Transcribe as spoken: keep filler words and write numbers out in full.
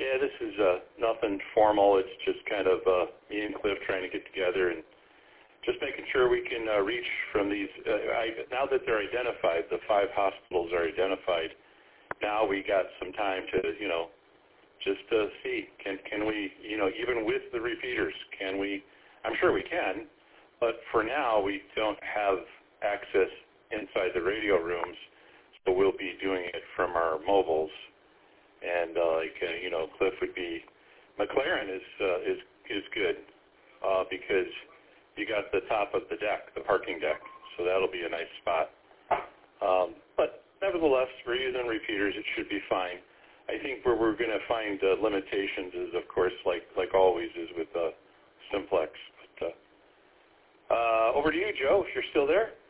Yeah, this is uh, nothing formal. It's just kind of uh, me and Cliff trying to get together and just making sure we can uh, reach from these. Uh, I, now that they're identified, the five hospitals are identified. Now we got some time to, you know, just uh, see can can we, you know, even with the repeaters, can we? I'm sure we can, but for now we don't have access inside the radio rooms, so we'll be doing it from our mobiles. And uh, like uh, you know, Cliff would be McLaren is uh, is is good uh, because you got the top of the deck, the parking deck, so that'll be a nice spot. Um, but nevertheless, we're using repeaters; it should be fine. I think where we're going to find uh, limitations is, of course, like like always, is with uh, simplex. But, uh, uh, over to you, Joe, if you're still there.